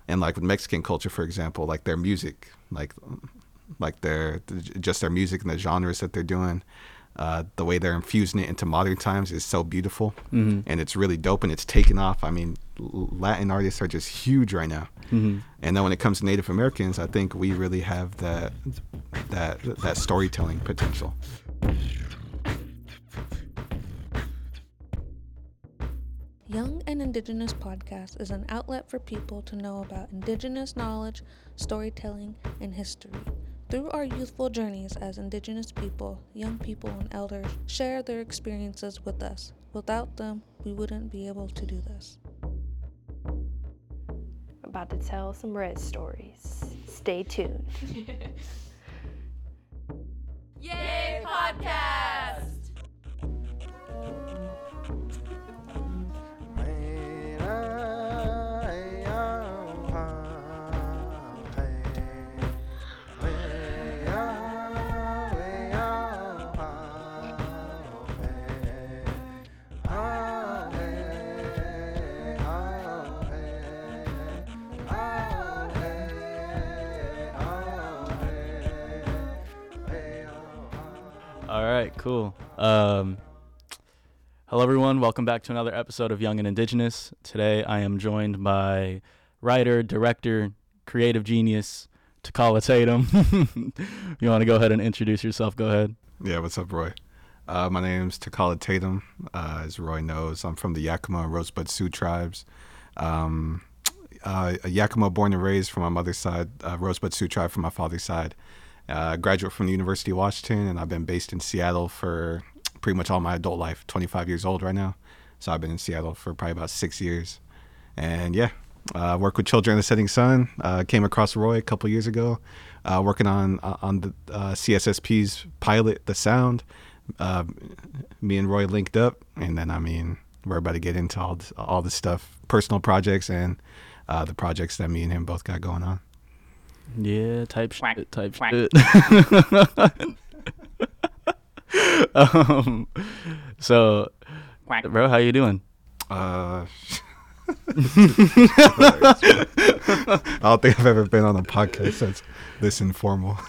And like with Mexican culture, for example, like their music, like their music and the genres that they're doing, the way they're infusing it into modern times is so beautiful, and it's really dope, and it's taken off. I mean, Latin artists are just huge right now. And then when it comes to Native Americans, I think we really have that storytelling potential. Young and Indigenous Podcast is an outlet for people to know about Indigenous knowledge, storytelling, and history. Through our youthful journeys as Indigenous people, young people and elders share their experiences with us. Without them, we wouldn't be able to do this. About to tell some red stories. Stay tuned. Yay, podcast! All right, cool. Hello, everyone. Welcome back to another episode of Young and Indigenous. Today, I am joined by writer, director, creative genius, Takala Tatum. You want to go ahead and introduce yourself? Go ahead. Yeah, what's up, Roy? My name's Takala Tatum. As Roy knows, I'm from the Yakima and Rosebud Sioux tribes. A Yakima born and raised from my mother's side, Rosebud Sioux tribe from my father's side. Graduate from the University of Washington, and I've been based in Seattle for pretty much all my adult life, 25 years old right now. So I've been in Seattle for probably about 6 years. And yeah, work with children in the setting sun. Came across Roy a couple years ago, working on the CSSP's pilot, The Sound. Me and Roy linked up, and then, I mean, we're about to get into all the stuff, personal projects and the projects that me and him both got going on. Yeah, type Quack, shit. quack. So, Quack. bro, how you doing? I don't think I've ever been on a podcast that's this informal.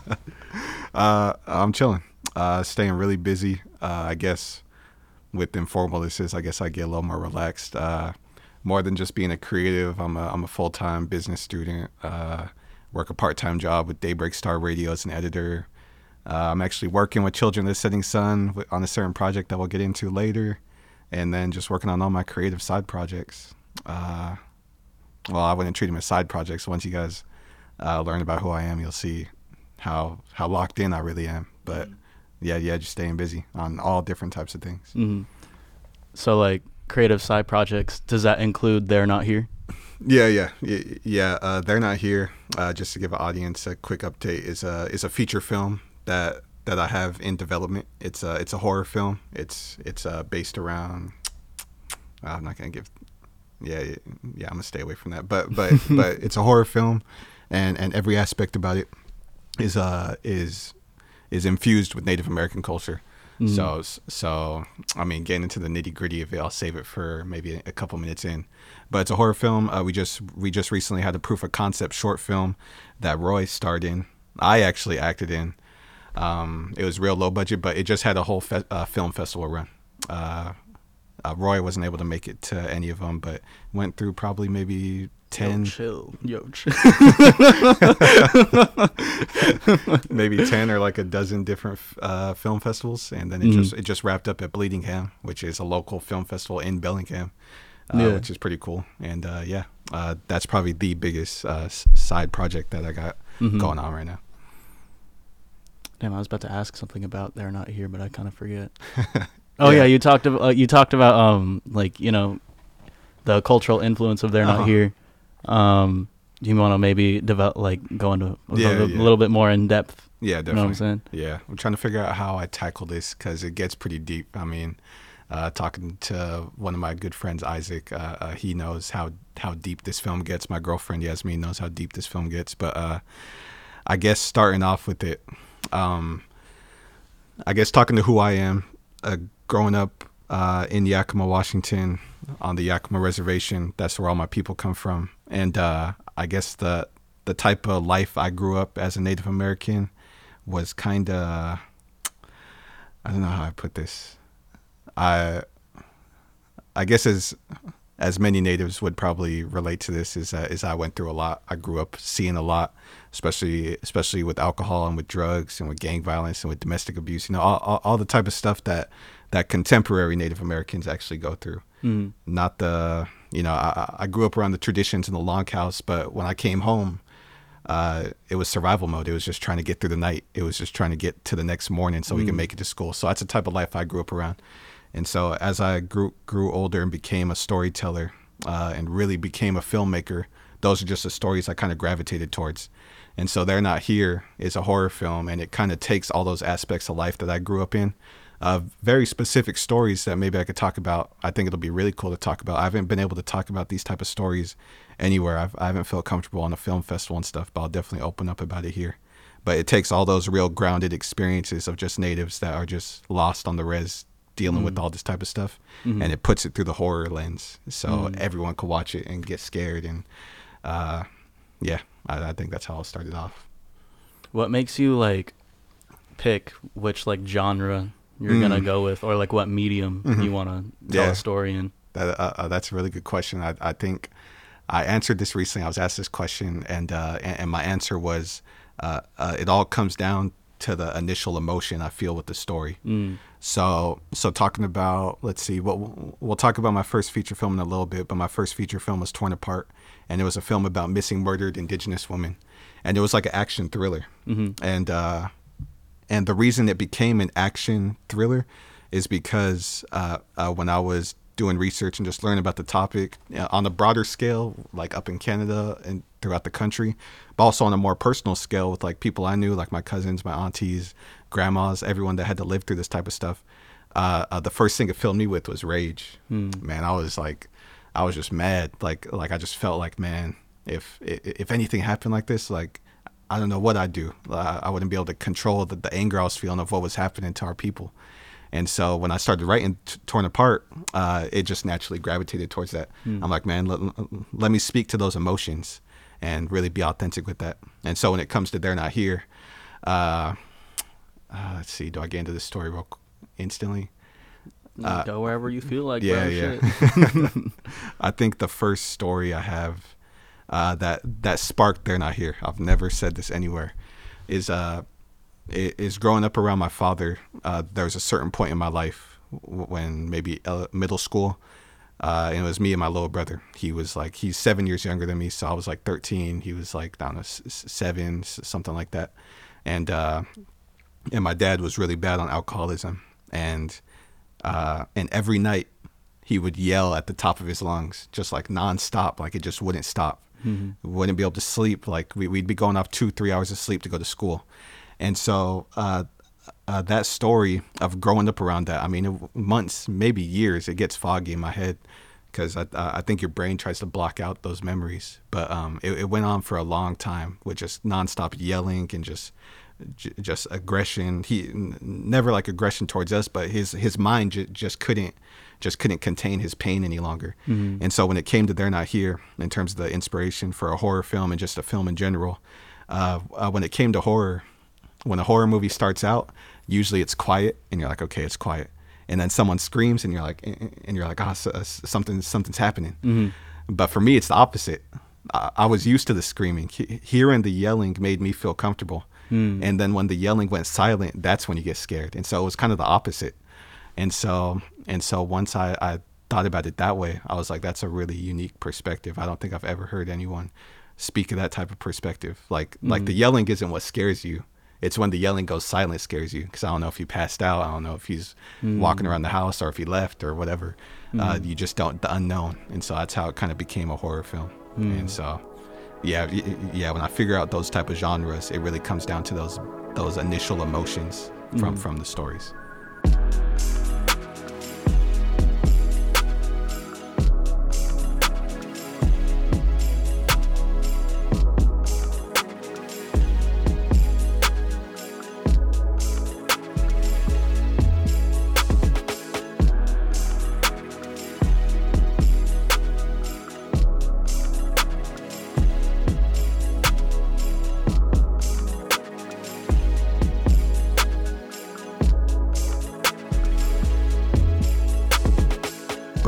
I'm chilling, staying really busy. I guess with informal this is, I guess I get a little more relaxed. More than just being a creative, I'm a full-time business student. Work a part-time job with Daybreak Star Radio as an editor. I'm actually working with Children of the Setting Sun on a certain project that we'll get into later, and then just working on all my creative side projects. Well, I wouldn't treat them as side projects. Once you guys learn about who I am, you'll see how locked in I really am. But yeah, just staying busy on all different types of things. Mm-hmm. So, like, creative side projects, does that include They're Not Here? Yeah. They're Not Here. Just to give an audience a quick update, is a feature film that I have in development. It's a horror film. It's based around. I'm not gonna give. Yeah. I'm gonna stay away from that. But it's a horror film, and every aspect about it is infused with Native American culture. So I mean, getting into the nitty gritty of it, I'll save it for maybe a couple minutes in. But it's a horror film. We just recently had a proof of concept short film that Roy starred in. I actually acted in. It was real low budget, but it just had a whole film festival run. Roy wasn't able to make it to any of them, but went through probably maybe 10. Yo, chill. Maybe 10 or like a dozen different film festivals, and then it just wrapped up at Bleeding Ham, which is a local film festival in Bellingham, which is pretty cool. And that's probably the biggest side project that I got going on right now. Damn, I was about to ask something about They're Not Here, but I kind of forget. Oh yeah, you talked about like, you know, the cultural influence of They're Not Here. Do you want to maybe go into a little bit more in depth? Yeah, definitely. You know what I'm saying? Yeah, I'm trying to figure out how I tackle this because it gets pretty deep. I mean, talking to one of my good friends, Isaac, he knows how deep this film gets. My girlfriend, Yasmin, knows how deep this film gets. But I guess starting off with it, I guess talking to who I am, growing up in Yakima, Washington, on the Yakima Reservation. That's where all my people come from. And I guess the type of life I grew up as a Native American was kind of, I don't know how I put this. I guess as many natives would probably relate to this, is I went through a lot. I grew up seeing a lot, especially with alcohol and with drugs and with gang violence and with domestic abuse. All the type of stuff that contemporary Native Americans actually go through. Not the, I grew up around the traditions in the longhouse, but when I came home, it was survival mode. It was just trying to get through the night. It was just trying to get to the next morning so we could make it to school. So that's the type of life I grew up around. And so as I grew older and became a storyteller and really became a filmmaker, those are just the stories I kind of gravitated towards. And so They're Not Here is a horror film, and it kind of takes all those aspects of life that I grew up in, very specific stories that maybe I could talk about. I think it'll be really cool to talk about. I haven't been able to talk about these type of stories anywhere. I haven't felt comfortable on a film festival and stuff, but I'll definitely open up about it here. But it takes all those real grounded experiences of just natives that are just lost on the res, dealing with all this type of stuff, and it puts it through the horror lens, so everyone could watch it and get scared. And I think that's how it started off. What makes you like pick which like genre you're gonna go with, or like what medium you want to tell a story in? That's a really good question. I think I answered this recently. I was asked this question, and my answer was it all comes down to the initial emotion I feel with the story. So talking about, let's see, we'll talk about my first feature film in a little bit, but my first feature film was Torn Apart, and it was a film about missing, murdered Indigenous women, and it was like an action thriller. And the reason it became an action thriller is because when I was doing research and just learning about the topic on a broader scale, like up in Canada and throughout the country, but also on a more personal scale with like people I knew, like my cousins, my aunties, grandmas, everyone that had to live through this type of stuff. The first thing it filled me with was rage. Man, I was just mad. Like I just felt like, man, if anything happened like this, like, I don't know what I'd do. I wouldn't be able to control the anger I was feeling of what was happening to our people. And so when I started writing Torn Apart, it just naturally gravitated towards that. I'm like, man, let me speak to those emotions and really be authentic with that. And so when it comes to They're Not Here, let's see, do I get into this story instantly? Go wherever you feel like. Yeah. Shit. I think the first story I have that sparked They're Not Here, I've never said this anywhere, is growing up around my father. There was a certain point in my life when maybe middle school, and it was me and my little brother. He's 7 years younger than me, so I was like 13. He was like down to 7, something like that. And my dad was really bad on alcoholism, and every night he would yell at the top of his lungs, just like nonstop, like it just wouldn't stop. Wouldn't be able to sleep. Like we'd be going off 2-3 hours of sleep to go to school. And so that story of growing up around that, I mean, months, maybe years, it gets foggy in my head because I think your brain tries to block out those memories. But it went on for a long time with just nonstop yelling and just aggression. He never like aggression towards us, but his mind just couldn't contain his pain any longer. And so when it came to They're Not Here, in terms of the inspiration for a horror film and just a film in general, when it came to horror, when a horror movie starts out, usually it's quiet and you're like, okay, it's quiet. And then someone screams and you're like, something's happening. But for me, it's the opposite. I was used to the screaming. Hearing the yelling made me feel comfortable. And then when the yelling went silent, that's when you get scared. And so it was kind of the opposite. And so once I thought about it that way, I was like, that's a really unique perspective. I don't think I've ever heard anyone speak of that type of perspective. Like the yelling isn't what scares you. It's when the yelling goes silent scares you. Because I don't know if he passed out. I don't know if he's walking around the house or if he left or whatever. You just don't, the unknown. And so that's how it kind of became a horror film. And so, yeah, when I figure out those type of genres, it really comes down to those initial emotions from the stories.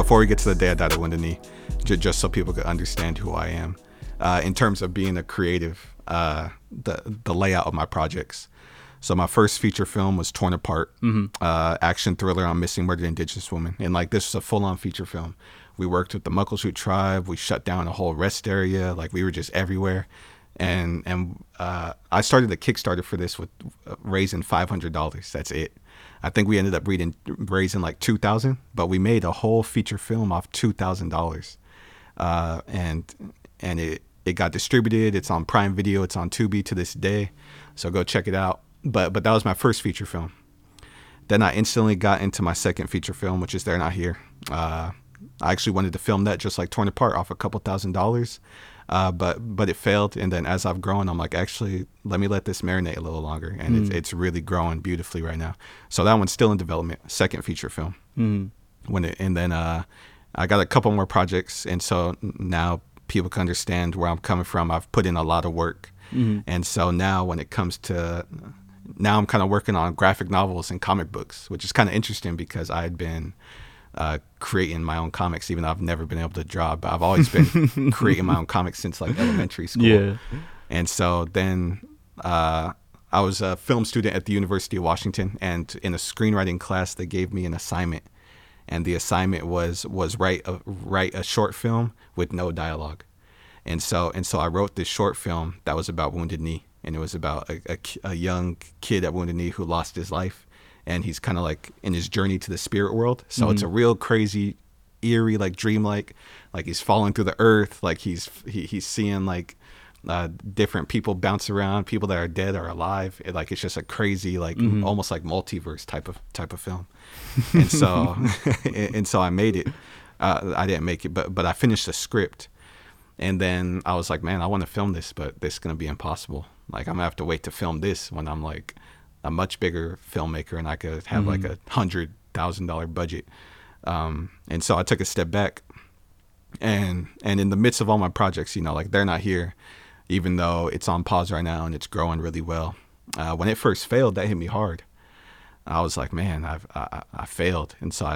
before we get to the day I died at Wounded Knee, just so people could understand who I am, in terms of being a creative, the layout of my projects. So my first feature film was Torn Apart, action thriller on missing murdered Indigenous women. And like, this was a full-on feature film. We worked with the Muckleshoot tribe. We shut down a whole rest area. Like, we were just everywhere. And I started a Kickstarter for this with raising $500. That's it. I think we ended up raising like $2,000, but we made a whole feature film off $2,000. And it got distributed. It's on Prime Video. It's on Tubi to this day. So go check it out. But that was my first feature film. Then I instantly got into my second feature film, which is They're Not Here. I actually wanted to film that just like Torn Apart off a couple $1,000s. But it failed. And then as I've grown, I'm like, actually, let me let this marinate a little longer. And it's really growing beautifully right now. So that one's still in development, second feature film. I got a couple more projects. And so now people can understand where I'm coming from. I've put in a lot of work. And so now when it comes to, now I'm kind of working on graphic novels and comic books, which is kind of interesting because I had been creating my own comics, even though I've never been able to draw, but I've always been creating my own comics since like elementary school. Yeah. And so then I was a film student at the University of Washington, and in a screenwriting class, they gave me an assignment, and the assignment was write a short film with no dialogue. And so I wrote this short film that was about Wounded Knee, and it was about a young kid at Wounded Knee who lost his life. And he's kind of like in his journey to the spirit world. So it's a real crazy, eerie, like dreamlike, like he's falling through the earth. Like he's seeing like different people bounce around, people that are dead or alive. It's just a crazy, like almost like multiverse type of film. And so, and so I made it. I didn't make it, but I finished the script. And then I was like, man, I want to film this, but this is going to be impossible. Like, I'm going to have to wait to film this when I'm like a much bigger filmmaker and I could have like $100,000 budget. And so I took a step back, and in the midst of all my projects, you know, like They're Not Here, even though it's on pause right now and it's growing really well. When it first failed, that hit me hard. I was like, man, I failed. And so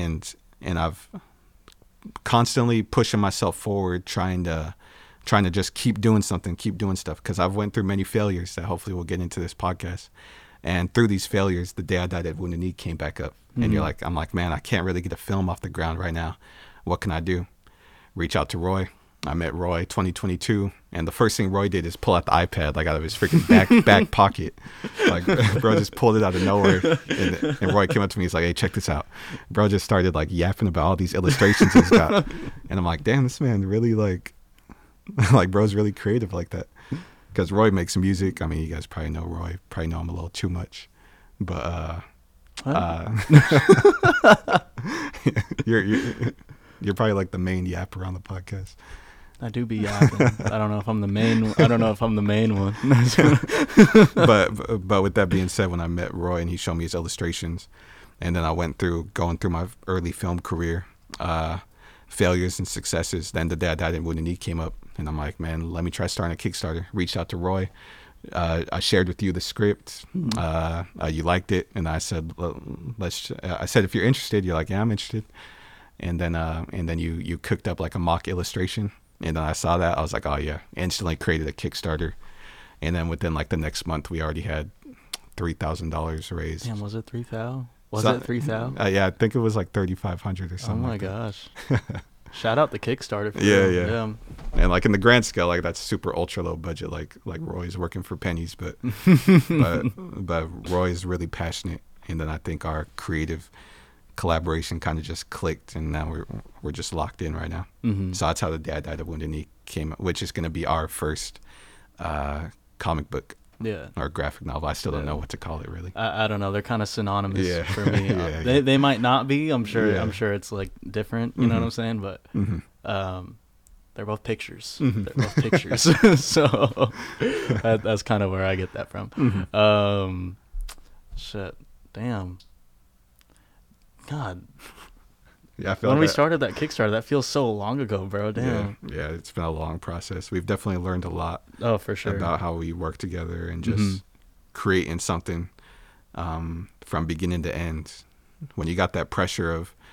I've constantly pushing myself forward, trying to just keep doing something, keep doing stuff. Cause I've went through many failures that hopefully we'll get into this podcast. And through these failures, the day I died at Wounded Knee came back up. And I'm like, man, I can't really get a film off the ground right now. What can I do? Reach out to Roy. I met Roy 2022, and the first thing Roy did is pull out the iPad like out of his freaking back pocket. Like, bro just pulled it out of nowhere, and Roy came up to me. He's like, "Hey, check this out." Bro just started like yapping about all these illustrations he's got, and I'm like, "Damn, this man really like bro's really creative like that." Because Roy makes music. I mean, you guys probably know Roy. Probably know him a little too much, but you're probably like the main yapper on the podcast. I do be yapping. I don't know if I'm the main one. But with that being said, when I met Roy and he showed me his illustrations, and then I went through going through my early film career, failures and successes. Then the day I died at Wounded Knee came up, and I'm like, man, let me try starting a Kickstarter. Reached out to Roy. I shared with you the script. You liked it, and I said, I said, if you're interested, you're like, yeah, I'm interested. And then you cooked up like a mock illustration. And then I saw that. I was like, oh, yeah. Instantly created a Kickstarter. And then within like the next month, we already had $3,000 raised. Damn, was it 3,000? Was it 3,000? Yeah, I think it was like 3,500 or something. Oh, my like gosh. Shout out the Kickstarter. For yeah. And like in the grand scale, like that's super ultra low budget. Like Roy's working for pennies, but Roy's really passionate. And then I think our creative collaboration kind of just clicked, and now we're just locked in right now. So that's how The Day I Died at Wounded Knee came, which is going to be our first comic book, or graphic novel. I still don't know what to call it really. I don't know. They're kind of synonymous for me. They might not be. I'm sure it's like different. You know what I'm saying? But they're both pictures. They're both pictures. So that's kind of where I get that from. Shit. Damn. God. Yeah, I feel when we started that Kickstarter, that feels so long ago, bro. Damn. Yeah, it's been a long process. We've definitely learned a lot. Oh, for sure. About how we work together and just creating something from beginning to end. When you got that pressure of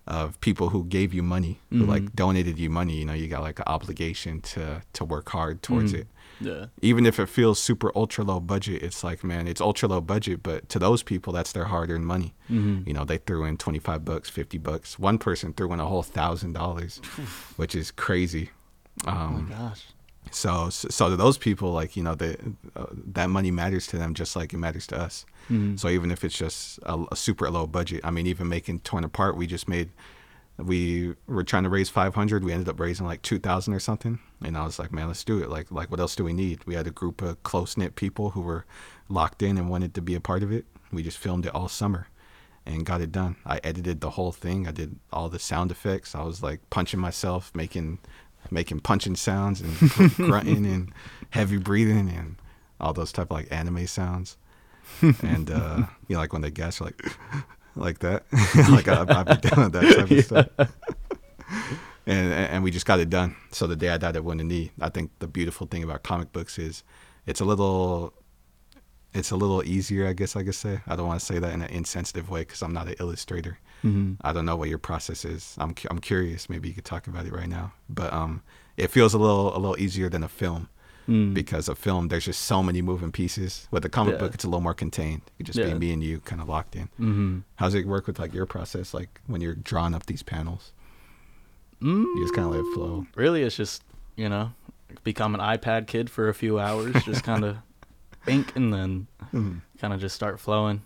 of people who gave you money, who like donated you money. You know, you got like an obligation to work hard towards it. Yeah. Even if it feels super ultra low budget, it's like, man, it's ultra low budget, but to those people, that's their hard earned money. You know, they threw in $25, $50. One person threw in a whole $1,000, which is crazy. Oh my gosh. So to those people, like, you know, that money matters to them just like it matters to us. So even if it's just a super low budget, I mean, even making Torn Apart, we were trying to raise 500. We ended up raising like 2,000 or something. And I was like, man, let's do it. Like what else do we need? We had a group of close knit people who were locked in and wanted to be a part of it. We just filmed it all summer and got it done. I edited the whole thing. I did all the sound effects. I was like punching myself, making punching sounds and grunting and heavy breathing and all those type of like anime sounds. And you know, like when they gas, you're like that. Like I've been doing that type of stuff. And we just got it done. So the day I died at Wounded Knee, I think the beautiful thing about comic books is it's a little easier, I guess I could say. I don't want to say that in an insensitive way because I'm not an illustrator. I don't know what your process is. I'm curious. Maybe you could talk about it right now. But it feels a little easier than a film because a film, there's just so many moving pieces. With a comic book, it's a little more contained. It could just be me and you kind of locked in. How's it work with like your process, like when you're drawing up these panels? You just kind of let it flow. Really, it's just, you know, become an iPad kid for a few hours, just kind of ink and then kind of just start flowing.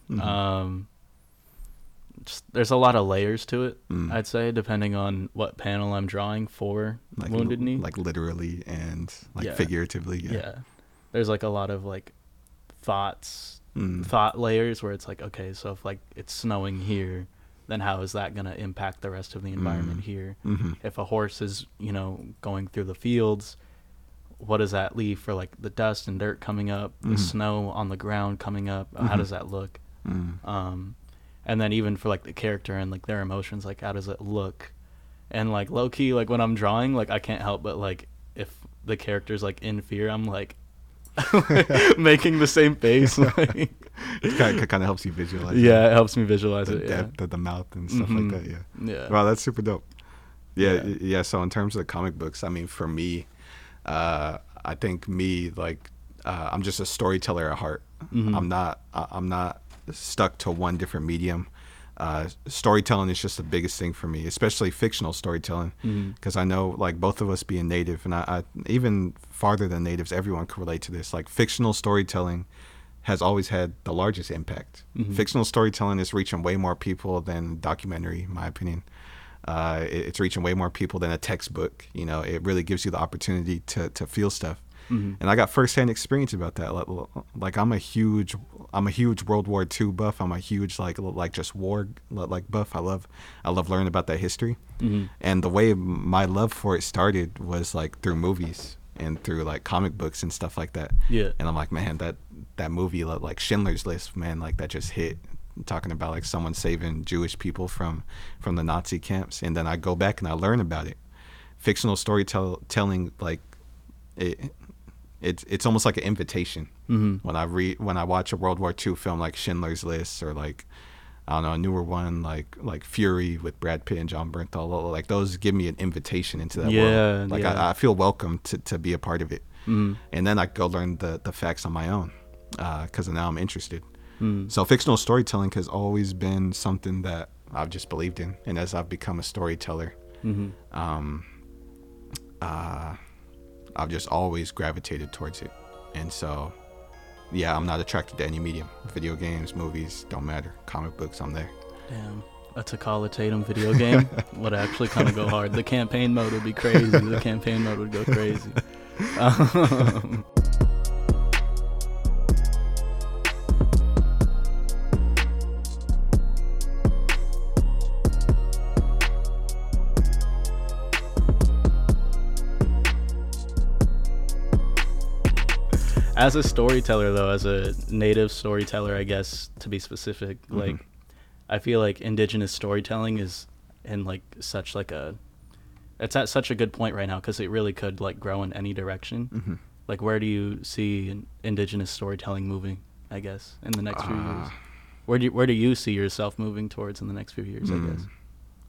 There's a lot of layers to it, I'd say, depending on what panel I'm drawing for like Wounded Knee. Like literally and like figuratively. Yeah. There's like a lot of like thought layers where it's like, okay, so if like it's snowing here, then how is that going to impact the rest of the environment here? If a horse is, you know, going through the fields, what does that leave for like the dust and dirt coming up, the snow on the ground coming up? How does that look? And then even for like the character and like their emotions, like how does it look? And like low key, like when I'm drawing, like I can't help but like if the character's like in fear, I'm like making the same face. Like, it kind of helps you visualize. Yeah, it helps me visualize the it. depth of the mouth and stuff like that. Yeah. Wow, that's super dope. Yeah. So in terms of the comic books, I mean, for me, I think I'm just a storyteller at heart. I'm not stuck to one different medium. Storytelling is just the biggest thing for me, especially fictional storytelling, because I know, like, both of us being native, and I even farther than natives, everyone can relate to this. Like, fictional storytelling has always had the largest impact. Fictional storytelling is reaching way more people than documentary, in my opinion. It's reaching way more people than a textbook. You know, it really gives you the opportunity to feel stuff. And I got firsthand experience about that. Like I'm a huge World War II buff. I'm a huge like just war like buff. I love learning about that history. And the way my love for it started was like through movies and through like comic books and stuff like that. Yeah. And I'm like, man, that movie, like Schindler's List, man, like that just hit. Talking about like someone saving Jewish people from the Nazi camps. And then I go back and I learn about it. Fictional storytelling, like it's almost like an invitation. When I watch a World War II film like Schindler's List, or like, I don't know, a newer one like Fury with Brad Pitt and John Bernthal, like those give me an invitation into that world. Like I feel welcome to be a part of it. And then I go learn the facts on my own because now I'm interested. So fictional storytelling has always been something that I've just believed in, and as I've become a storyteller, I've just always gravitated towards it. And so, yeah, I'm not attracted to any medium. Video games, movies, don't matter. Comic books, I'm there. Damn. A T'Challa Tatum video game would actually kind of go hard. The campaign mode would be crazy. The campaign mode would go crazy. As a storyteller, though, as a native storyteller, I guess, to be specific, like, I feel like indigenous storytelling is in, like, it's at such a good point right now, because it really could, like, grow in any direction. Like, where do you see indigenous storytelling moving, I guess, in the next few years? Where do you see yourself moving towards in the next few years, I guess?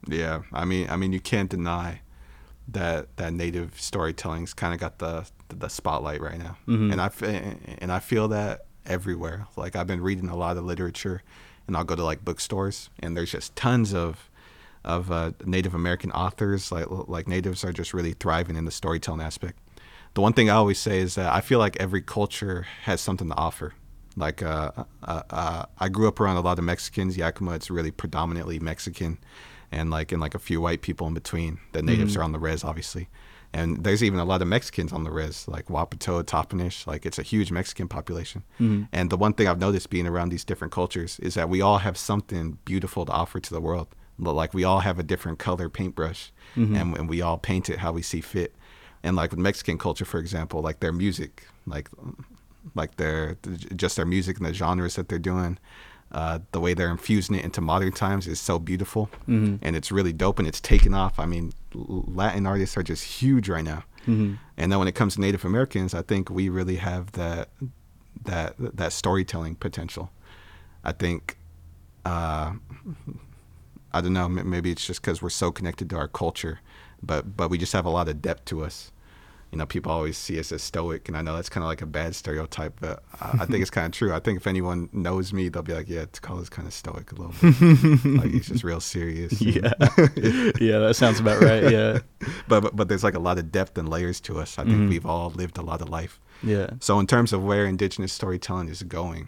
Yeah, I mean, you can't deny that native storytelling's kind of got the spotlight right now, and I feel that everywhere. Like I've been reading a lot of literature, and I'll go to like bookstores, and there's just tons of Native American authors. Like natives are just really thriving in the storytelling aspect. The one thing I always say is that I feel like every culture has something to offer. Like I grew up around a lot of Mexicans. Yakima, it's really predominantly Mexican, and like a few white people in between. The natives are on the res, obviously, and there's even a lot of Mexicans on the res, like Wapato, Toppenish. Like it's a huge Mexican population. And the one thing I've noticed being around these different cultures is that we all have something beautiful to offer to the world. Like we all have a different color paintbrush, and we all paint it how we see fit. And like with Mexican culture, for example, like their music, like their music and the genres that they're doing, the way they're infusing it into modern times is so beautiful, and it's really dope, and it's taken off. I mean, Latin artists are just huge right now. And then when it comes to Native Americans, I think we really have that storytelling potential. I think, I don't know, maybe it's just because we're so connected to our culture, but we just have a lot of depth to us. You know, people always see us as stoic, and I know that's kind of like a bad stereotype, but I think it's kind of true. I think if anyone knows me, they'll be like, yeah, Takala's kind of stoic a little bit. Like he's just real serious. Yeah. Yeah, that sounds about right, yeah. But there's like a lot of depth and layers to us. I think we've all lived a lot of life. Yeah. So in terms of where Indigenous storytelling is going,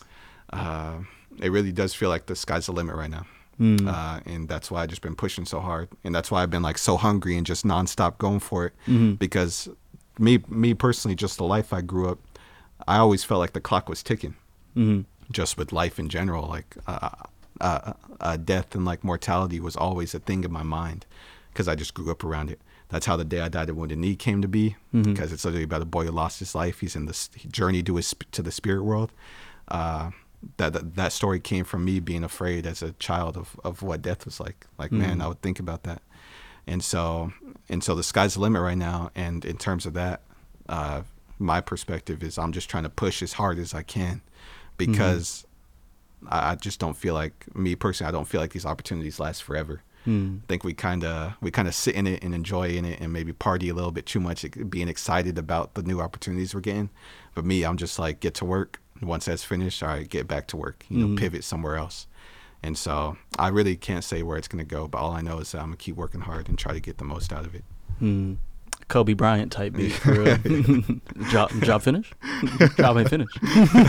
it really does feel like the sky's the limit right now. And that's why I've just been pushing so hard, and that's why I've been like so hungry and just nonstop going for it. Because me personally, just the life I grew up, I always felt like the clock was ticking. Just with life in general, like death and like mortality was always a thing in my mind, because I just grew up around it. That's how The Day I Die at Wounded Knee came to be, because it's literally about a boy who lost his life. He's in this journey to the spirit world. That story came from me being afraid as a child of what death was like. Like, man, I would think about that. And so the sky's the limit right now. And in terms of that, my perspective is I'm just trying to push as hard as I can, because I just don't feel like, me personally, I don't feel like these opportunities last forever. I think we kind of sit in it and enjoy in it and maybe party a little bit too much, being excited about the new opportunities we're getting. But me, I'm just like, get to work. Once that's finished, all right, get back to work, pivot somewhere else. And so I really can't say where it's going to go, but all I know is that I'm going to keep working hard and try to get the most out of it. Kobe Bryant type beat for job finish? Job ain't finished.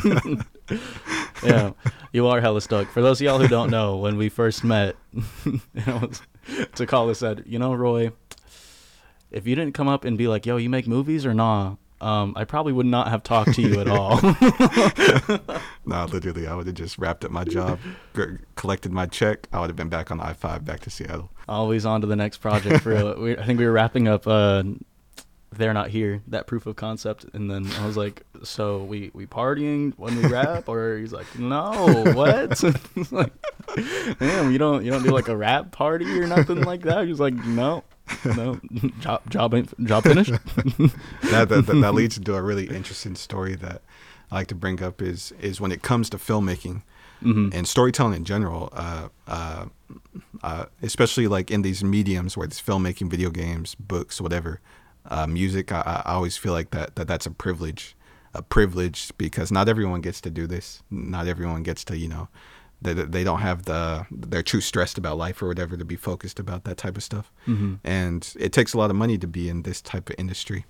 Yeah, you are hella stoked. For those of y'all who don't know, when we first met, Takala said, Roy, if you didn't come up and be like, yo, you make movies or nah, I probably would not have talked to you at all. No, literally, I would have just wrapped up my job, collected my check. I would have been back on the I-5 back to Seattle. Always on to the next project. For real. I think we were wrapping up They're Not Here, that proof of concept, and then I was like, so we partying when we rap? Or he's like, no, what? Like, damn, you don't do like a rap party or nothing like that? He's like, no, job finished. that leads into a really interesting story that I like to bring up is when it comes to filmmaking and storytelling in general, especially like in these mediums where it's filmmaking, video games, books, whatever, music. I always feel like that's a privilege, because not everyone gets to do this. Not everyone gets to, they don't have they're too stressed about life or whatever to be focused about that type of stuff. And it takes a lot of money to be in this type of industry,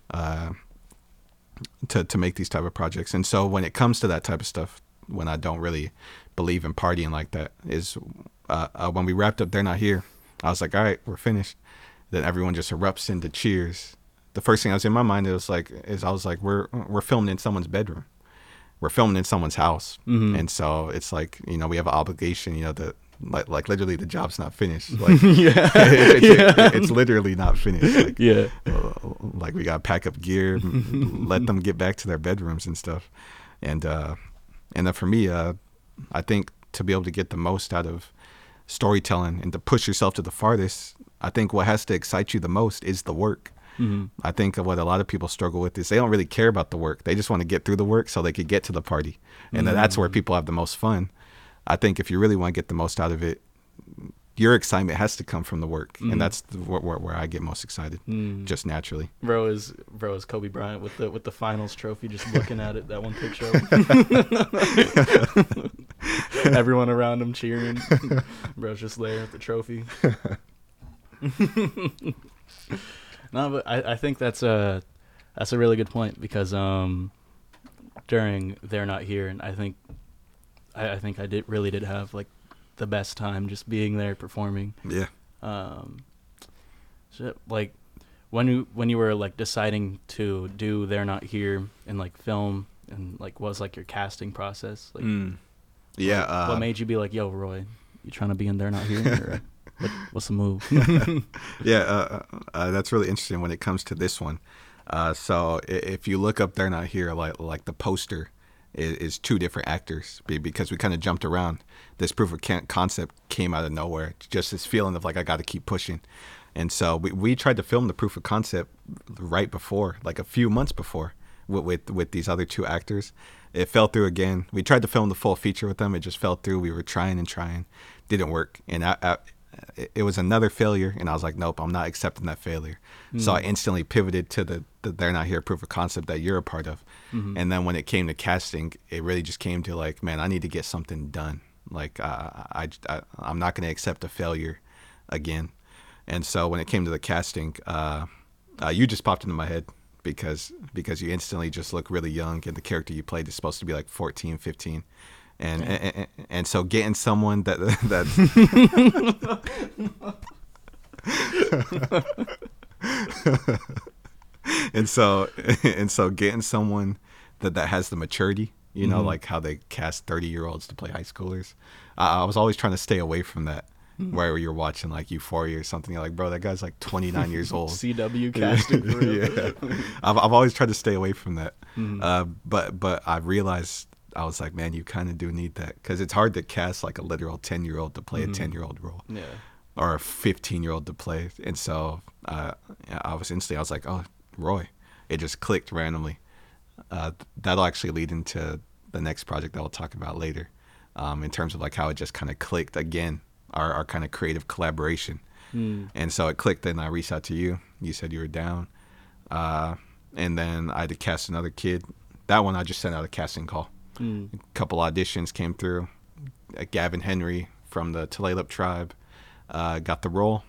to make these type of projects. And so when it comes to that type of stuff, when I don't really believe in partying like that, is when we wrapped up They're Not Here, I was like, all right, we're finished. Then everyone just erupts into cheers. The first thing I was in my mind I was like, we're filming in someone's bedroom. We're filming in someone's house. And so it's like, we have an obligation, to like literally the job's not finished. Like, it's literally not finished. Like, like we got to pack up gear, let them get back to their bedrooms and stuff. And then for me, I think to be able to get the most out of storytelling and to push yourself to the farthest, I think what has to excite you the most is the work. I think what a lot of people struggle with is they don't really care about the work. They just want to get through the work so they could get to the party. And that's where people have the most fun. I think if you really want to get the most out of it, your excitement has to come from the work, and that's where I get most excited, just naturally. Bro is Kobe Bryant with the finals trophy, just looking at it. That one picture. Everyone around him cheering. Bro's just there at the trophy. No, but I think that's a really good point, because during They're Not Here, and I think I really did have like the best time just being there performing. Yeah. Like when you were like deciding to do They're Not Here and like film, and like what was like your casting process? Like yeah. What made you be like, yo, Roy, you trying to be in They're Not Here? Or what's the move? Yeah, that's really interesting when it comes to this one. So if you look up They're Not Here, like the poster is two different actors, because we kind of jumped around. This proof of concept came out of nowhere, just this feeling of like, I got to keep pushing. And so we tried to film the proof of concept right before, like a few months before, with these other two actors. It fell through again. We tried to film the full feature with them. It just fell through. We were trying, didn't work. And it was another failure, and I was like, nope, I'm not accepting that failure. So I instantly pivoted to the They're Not Here proof of concept that you're a part of. And then when it came to casting, it really just came to like, man, I need to get something done. Like I'm not going to accept a failure again. And so when it came to the casting, you just popped into my head because you instantly just look really young, and the character you played is supposed to be like 14, 15. And so getting someone that's and so getting someone that has the maturity, you know, like how they cast 30-year-olds to play high schoolers. I was always trying to stay away from that. Where you're watching like Euphoria or something, you're like, bro, that guy's like 29 years old. CW casting. For real. Yeah. I've always tried to stay away from that. But I realized, I was like, man, you kind of do need that, because it's hard to cast like a literal 10-year-old to play a 10-year-old role, or a 15-year-old to play. And so I was like, oh, Roy. It just clicked randomly. That'll actually lead into the next project that we'll talk about later, in terms of like how it just kind of clicked again, our kind of creative collaboration. And so it clicked, and I reached out to you. You said you were down. And then I had to cast another kid. That one I just sent out a casting call. A couple auditions came through. Gavin Henry from the Tulalip tribe got the role,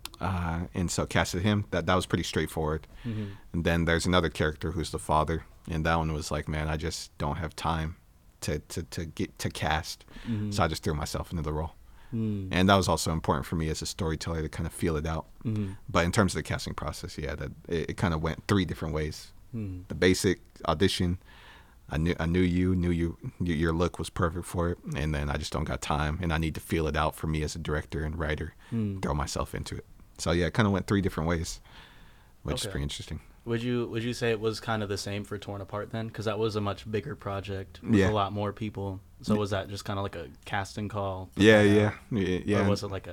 and so casted him. That was pretty straightforward. And then there's another character who's the father, and that one was like, man, I just don't have time to get to cast. So I just threw myself into the role. And that was also important for me as a storyteller to kind of feel it out. But in terms of the casting process, that it kind of went three different ways. The basic audition. I knew your look was perfect for it, and then I just don't got time, and I need to feel it out for me as a director and writer, throw myself into it. So it kind of went three different ways, which is pretty interesting. Would you say it was kind of the same for Torn Apart then? Because that was a much bigger project with a lot more people. So was that just kind of like a casting call? Yeah. Or was it like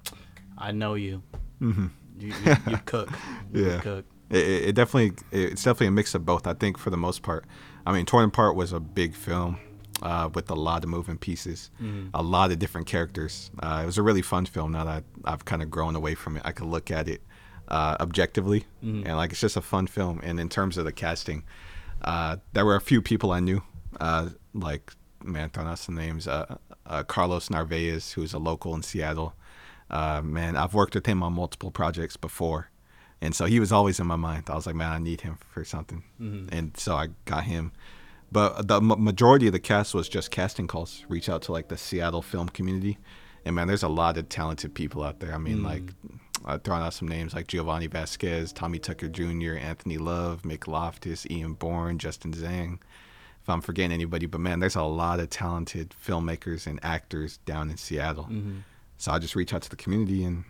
I know you. You cook. You cook. It's definitely a mix of both, I think, for the most part. I mean, Torn Apart was a big film with a lot of moving pieces, a lot of different characters. It was a really fun film. Now that I've kind of grown away from it, I could look at it objectively, and like, it's just a fun film. And in terms of the casting, there were a few people I knew, like, man, throwing out some names, Carlos Narvaez, who's a local in Seattle. Man, I've worked with him on multiple projects before. And so he was always in my mind. I was like, man, I need him for something. And so I got him. But the majority of the cast was just casting calls. Reach out to like the Seattle film community. And man, there's a lot of talented people out there. I mean, like, throwing out some names like Giovanni Vasquez, Tommy Tucker Jr., Anthony Love, Mick Loftus, Ian Bourne, Justin Zhang. If I'm forgetting anybody, but man, there's a lot of talented filmmakers and actors down in Seattle. So I just reached out to the community, and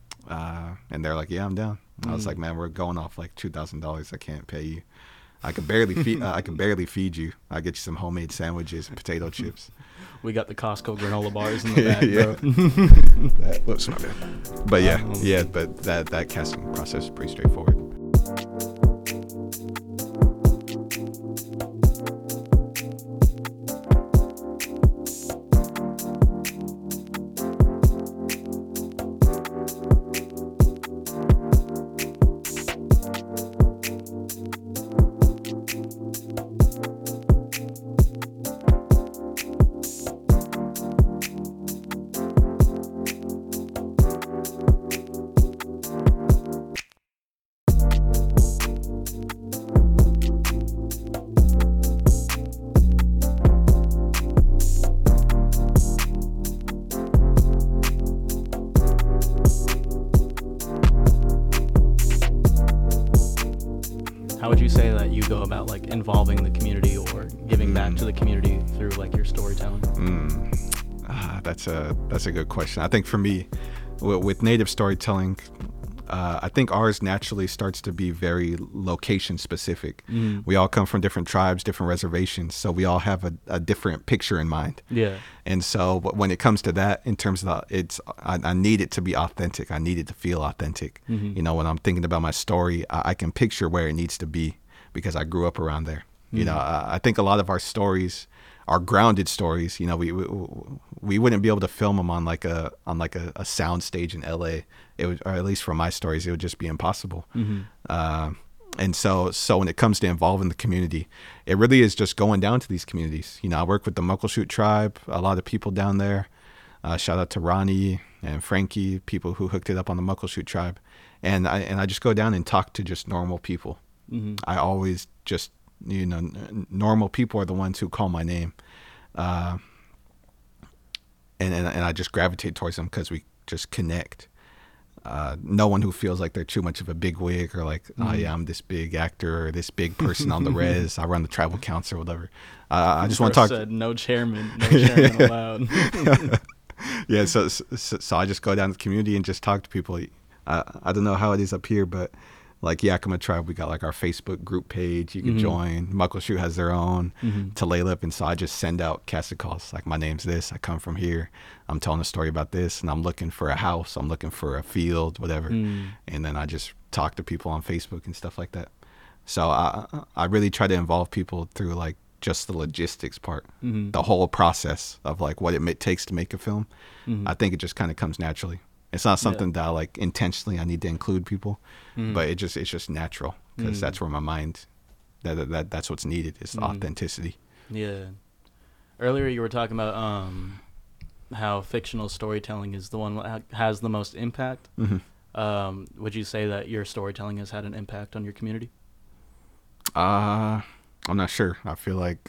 they're like, yeah, I'm down. I was like, man, we're going off like $2,000. I can't pay you. I could barely feed you. I'll get you some homemade sandwiches and potato chips. We got the Costco granola bars in the back, bro. Whoops, my bad. But but that casting process is pretty straightforward. about like involving the community or giving back to the community through like your storytelling? That's a good question. I think for me, with native storytelling, I think ours naturally starts to be very location specific. We all come from different tribes, different reservations, so we all have a different picture in mind. Yeah. And so when it comes to that, in terms of I need it to be authentic. I need it to feel authentic. You know, when I'm thinking about my story, I can picture where it needs to be because I grew up around there. You know, I think a lot of our stories are grounded stories. You know, we wouldn't be able to film them on like a sound stage in LA. It would, or at least for my stories, it would just be impossible. And so when it comes to involving the community, it really is just going down to these communities. You know, I work with the Muckleshoot tribe, a lot of people down there. Shout out to Ronnie and Frankie, people who hooked it up on the Muckleshoot tribe. And I just go down and talk to just normal people. I always just, you know, normal people are the ones who call my name. And I just gravitate towards them because we just connect. No one who feels like they're too much of a big wig or like, oh yeah, I'm this big actor or this big person on the res. I run the tribal council or whatever. I just want to talk. Said, no chairman allowed. Yeah, so I just go down to the community and just talk to people. I don't know how it is up here, but like Yakima Tribe, we got like our Facebook group page. You can join. Muckleshoot has their own. Tulalip, and so I just send out casket calls. Like, my name's this. I come from here. I'm telling a story about this, and I'm looking for a house. I'm looking for a field, whatever. And then I just talk to people on Facebook and stuff like that. So I really try to involve people through like just the logistics part, the whole process of like what it takes to make a film. I think it just kind of comes naturally. It's not something that I like intentionally. I need to include people, but it's just natural because that's where my mind, that's what's needed is authenticity. Yeah. Earlier you were talking about how fictional storytelling is the one that has the most impact. Would you say that your storytelling has had an impact on your community? I'm not sure. I feel like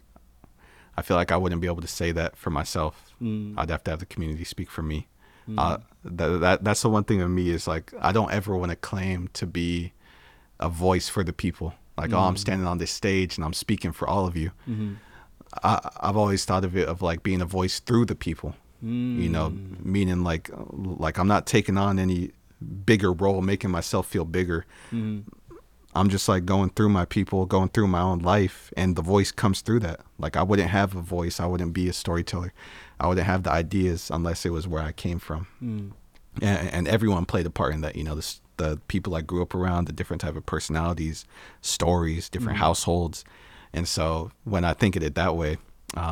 I wouldn't be able to say that for myself. I'd have to have the community speak for me. That's the one thing of me is like, I don't ever want to claim to be a voice for the people. Like, oh, I'm standing on this stage and I'm speaking for all of you. I've always thought of it of like being a voice through the people, you know, meaning like I'm not taking on any bigger role, making myself feel bigger. I'm just like going through my people, going through my own life, and the voice comes through that. Like, I wouldn't have a voice. I wouldn't be a storyteller. I wouldn't have the ideas unless it was where I came from. And everyone played a part in that, you know, the people I grew up around, the different type of personalities, stories, different households. And so when I think of it that way,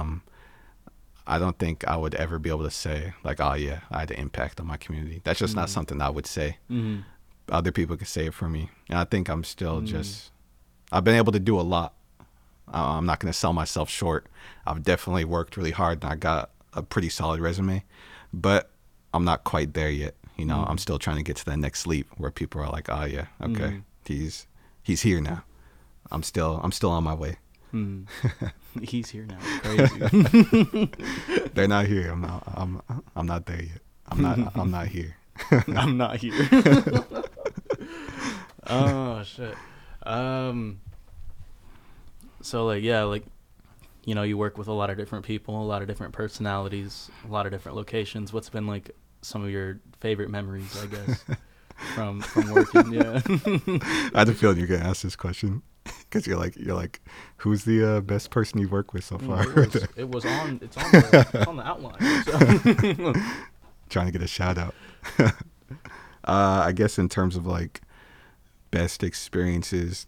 I don't think I would ever be able to say like, oh yeah, I had an impact on my community. That's just not something I would say. Other people could say it for me. And I think I'm still I've been able to do a lot. I'm not going to sell myself short. I've definitely worked really hard and I got a pretty solid resume, but I'm not quite there yet. You know, I'm still trying to get to that next leap where people are like, oh yeah, okay, he's here now. I'm still on my way. He's here now. Crazy. They're not here. I'm not there yet. I'm not here. I'm not here. Oh shit. So like, yeah, like, you know, you work with a lot of different people, a lot of different personalities, a lot of different locations. What's been like some of your favorite memories, I guess, from working? Yeah. I had a feeling you're gonna ask this question because you're like, who's the best person you've worked with so far? It's on the outline. So. Trying to get a shout out. I guess in terms of like best experiences,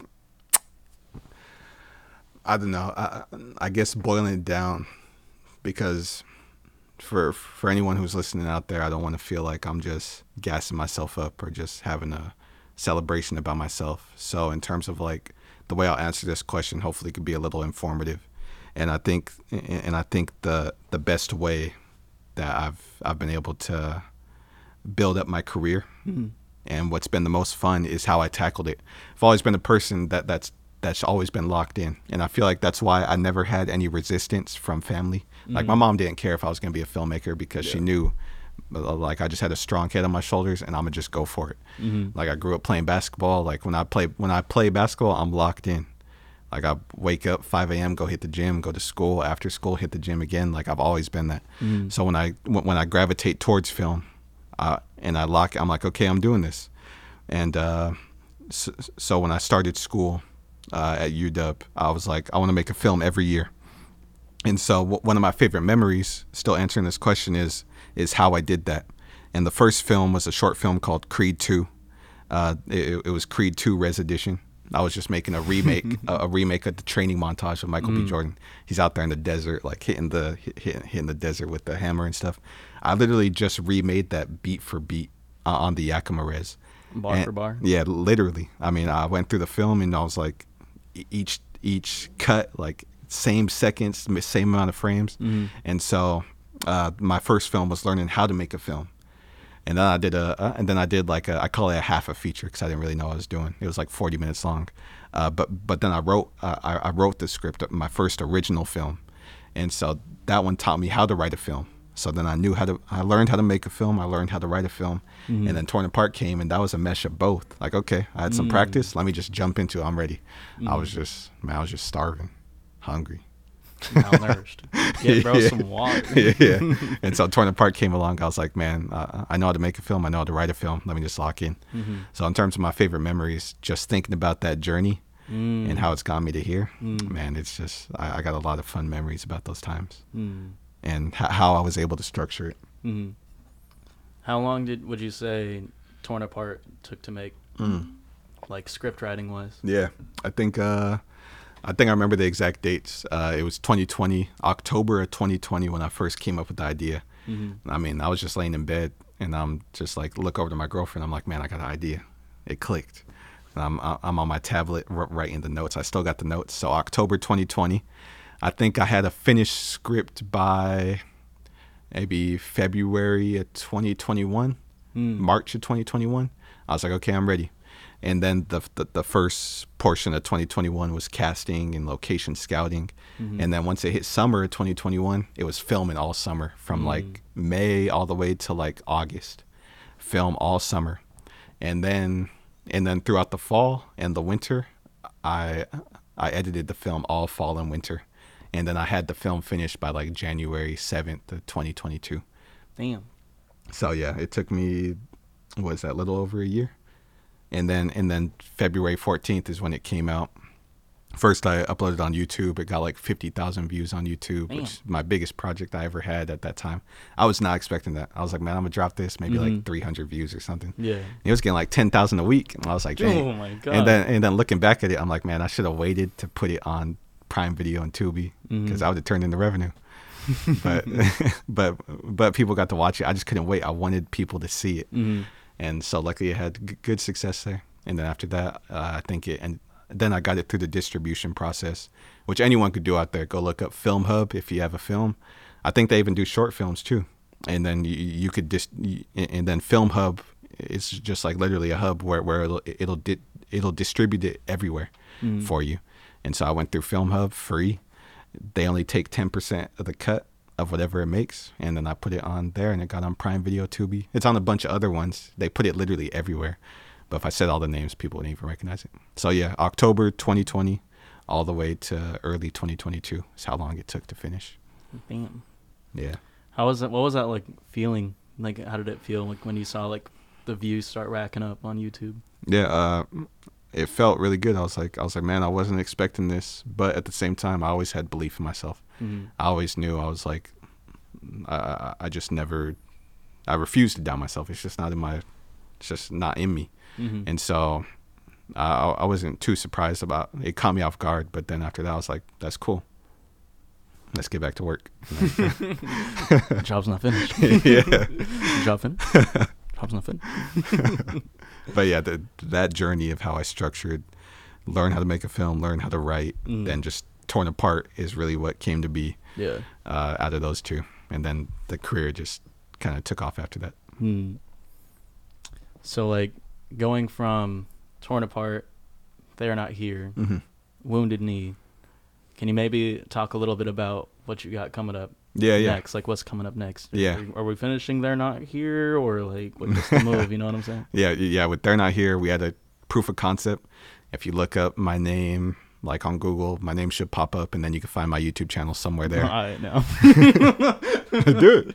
I don't know. I guess boiling it down, because for anyone who's listening out there, I don't want to feel like I'm just gassing myself up or just having a celebration about myself. So in terms of like the way I'll answer this question, hopefully it could be a little informative. And I think the best way that I've been able to build up my career and what's been the most fun is how I tackled it. I've always been a person that's always been locked in, and I feel like that's why I never had any resistance from family. Like, my mom didn't care if I was going to be a filmmaker because she knew like I just had a strong head on my shoulders and I'm gonna just go for it. Like, I grew up playing basketball. Like, when I play basketball, I'm locked in. Like I wake up 5 a.m., go hit the gym, go to school, after school hit the gym again. Like I've always been that. So when I gravitate towards film, and I'm like, okay, I'm doing this. And so when I started school at UW, I was like, I want to make a film every year. And so one of my favorite memories, still answering this question, is how I did that. And the first film was a short film called Creed 2. It was Creed 2 Res Edition. I was just making a remake, a remake of the training montage of Michael B. Jordan. He's out there in the desert, like hitting the desert with the hammer and stuff. I literally just remade that beat for beat on the Yakima Res. Bar for bar? Yeah, literally. I mean, I went through the film and I was like, each cut, like same seconds, same amount of frames. And so my first film was learning how to make a film. And then I did I call it a half a feature because I didn't really know what I was doing. It was like 40 minutes long. But then I wrote the script of my first original film. And so that one taught me how to write a film. So then I learned how to make a film. I learned how to write a film. And then Torn Apart came, and that was a mesh of both. Like, okay, I had some practice. Let me just jump into it. I'm ready. I was just starving, hungry. Malnourished. Get bro some water. Yeah. And so Torn Apart came along. I was like, man, I know how to make a film. I know how to write a film. Let me just lock in. So in terms of my favorite memories, just thinking about that journey and how it's got me to here, man, it's just, I got a lot of fun memories about those times and how I was able to structure it. How long would you say Torn Apart took to make, like script writing wise? Yeah, I think I remember the exact dates. It was 2020, October of 2020 when I first came up with the idea. I mean, I was just laying in bed and I'm just like, look over to my girlfriend. I'm like, man, I got an idea. It clicked. And I'm on my tablet writing the notes. I still got the notes. So October 2020, I think I had a finished script by maybe February of 2021, March of 2021. I was like, okay, I'm ready. And then the first portion of 2021 was casting and location scouting. And then once it hit summer of 2021, it was filming all summer from like May all the way to like August. Film all summer. And then throughout the fall and the winter, I edited the film all fall and winter. And then I had the film finished by like January 7th of 2022. Damn. So yeah, it took me, what is that, a little over a year? And then February 14th is when it came out. First, I uploaded on YouTube. It got like 50,000 views on YouTube, which is my biggest project I ever had at that time. I was not expecting that. I was like, man, I'm going to drop this, maybe like 300 views or something. Yeah. And it was getting like 10,000 a week. And I was like, dang. Oh, my God. And then looking back at it, I'm like, man, I should have waited to put it on Prime Video and Tubi because I would have turned into revenue. but people got to watch it. I just couldn't wait. I wanted people to see it. And so luckily it had good success there. And then after that, I think and then I got it through the distribution process, which anyone could do out there. Go look up Film Hub if you have a film. I think they even do short films too. And then you could and then Film Hub is just like literally a hub where it'll distribute it everywhere for you. And so I went through Film Hub free. They only take 10% of the cut of whatever it makes, and then I put it on there, and it got on Prime Video, Tubi. It's on a bunch of other ones. They put it literally everywhere. But if I said all the names, people wouldn't even recognize it. So yeah, October 2020 all the way to early 2022 is how long it took to finish. Damn. Yeah. How was it? What was that like feeling? Like, how did it feel like when you saw like the views start racking up on YouTube? Yeah, it felt really good. I was like, man, I wasn't expecting this, but at the same time, I always had belief in myself. I always knew. I was like, I just never, I refused to doubt myself. It's just not in me. And so I wasn't too surprised about it. It caught me off guard, but then after that, I was like, that's cool. Let's get back to work. Job's not finished. Yeah. Job finished? Job's not finished. But yeah, that journey of how I structured, learn how to make a film, learn how to write, then just Torn Apart is really what came to be out of those two. And then the career just kind of took off after that. So like going from Torn Apart, They're Not Here, Wounded Knee, can you maybe talk a little bit about what you got coming up next? Like what's coming up next? Yeah. Are we finishing They're Not Here, or like what's the move? You know what I'm saying? Yeah. With They're Not Here, we had a proof of concept. If you look up my name like on Google, my name should pop up, and then you can find my YouTube channel somewhere there. I know. Do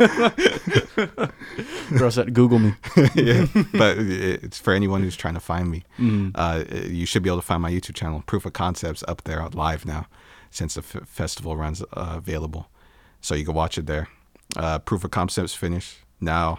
Bro said, Google me. Yeah, but it's for anyone who's trying to find me. You should be able to find my YouTube channel, Proof of Concepts, up there live now, since the festival runs available. So you can watch it there. Proof of Concepts finished. Now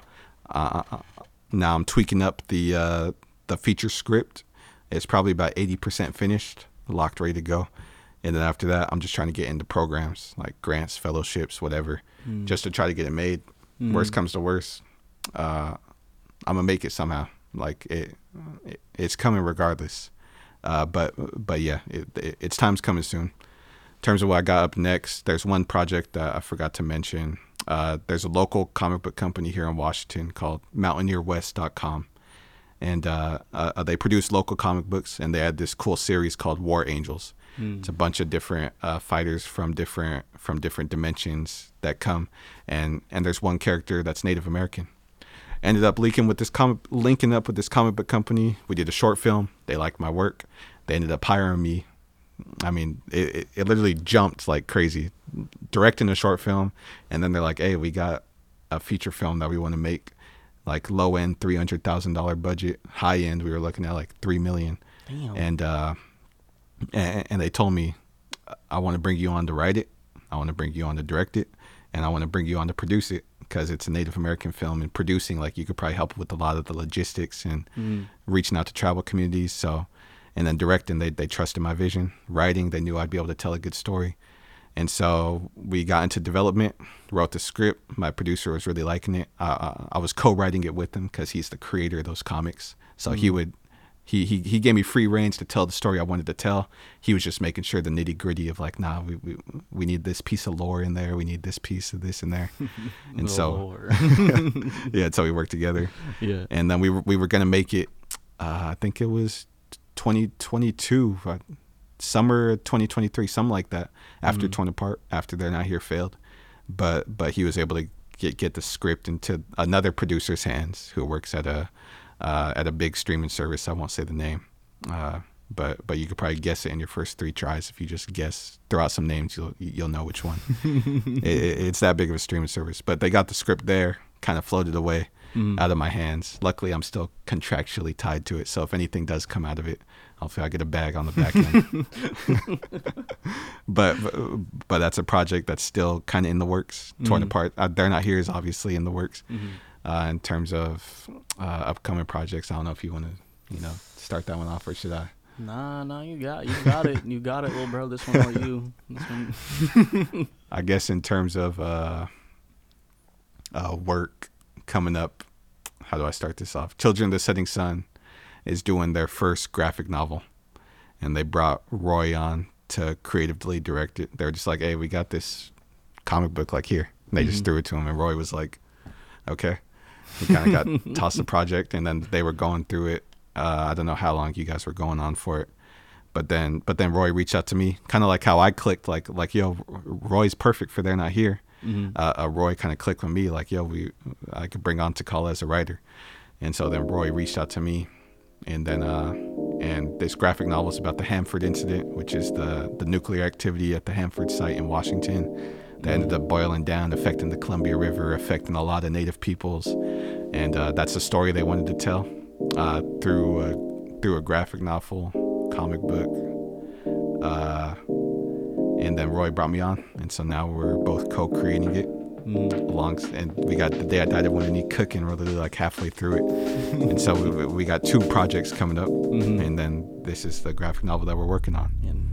I'm tweaking up the feature script. It's probably about 80% finished, locked, ready to go. And then after that, I'm just trying to get into programs like grants, fellowships, whatever, just to try to get it made. Worst comes to worst, I'm gonna make it somehow. Like it's coming regardless. But yeah, its time's coming soon. In terms of what I got up next, there's one project that I forgot to mention. There's a local comic book company here in Washington called MountaineerWest.com. And they produce local comic books, and they had this cool series called War Angels. It's a bunch of different fighters from different dimensions that come, and there's one character that's Native American. Ended up linking up with this comic book company. We did a short film. They liked my work. They ended up hiring me. I mean, it literally jumped like crazy. Directing a short film, and then they're like, "Hey, we got a feature film that we want to make." Like low end $300,000 budget, high end we were looking at like $3 million. Damn. And they told me, I want to bring you on to write it, I want to bring you on to direct it, and I want to bring you on to produce it, because it's a Native American film, and producing, like, you could probably help with a lot of the logistics and reaching out to tribal communities. So, and then directing, they trusted my vision. Writing, they knew I'd be able to tell a good story. And so we got into development, wrote the script. My producer was really liking it. I was co-writing it with him because he's the creator of those comics. So he gave me free range to tell the story I wanted to tell. He was just making sure the nitty gritty of like, nah, we need this piece of lore in there. We need this piece of this in there. And so, yeah, so we worked together. Yeah. And then we were going to make it, I think it was 2022, summer 2023, something like that, after Torn Apart, after They're Not Here failed. But he was able to get the script into another producer's hands who works at a big streaming service. I won't say the name, but you could probably guess it in your first 3 tries. If you just throw out some names, you'll know which one. It's that big of a streaming service. But they got the script there, kind of floated away out of my hands. Luckily, I'm still contractually tied to it, so if anything does come out of it, hopefully I get a bag on the back end. but that's a project that's still kind of in the works. Torn Apart. They're Not Here is obviously in the works. In terms of upcoming projects, I don't know if you want to, start that one off, or should I? Nah, you got it. You got it, little bro. This one on you. This one. I guess in terms of work coming up, how do I start this off? Children of the Setting Sun is doing their first graphic novel, and they brought Roy on to creatively direct it. They're just like, hey, we got this comic book, like, here. And they just threw it to him, and Roy was like, okay. He kind of got tossed the project, and then they were going through it. I don't know how long you guys were going on for it, but then Roy reached out to me, kind of like how I clicked, like yo, Roy's perfect for They're Not Here. Roy kind of clicked with me, like, yo, I could bring on Takala as a writer. And so then Roy reached out to me, and then and this graphic novel is about the Hanford incident, which is the nuclear activity at the Hanford site in Washington that ended up boiling down, affecting the Columbia River, affecting a lot of Native peoples. And that's the story they wanted to tell through a graphic novel, comic book. And then Roy brought me on, and so now we're both co-creating it. And we got The Day I Died, Everyone Need Cooking. We're literally like halfway through it, and so we got 2 projects coming up, and then this is the graphic novel that we're working on.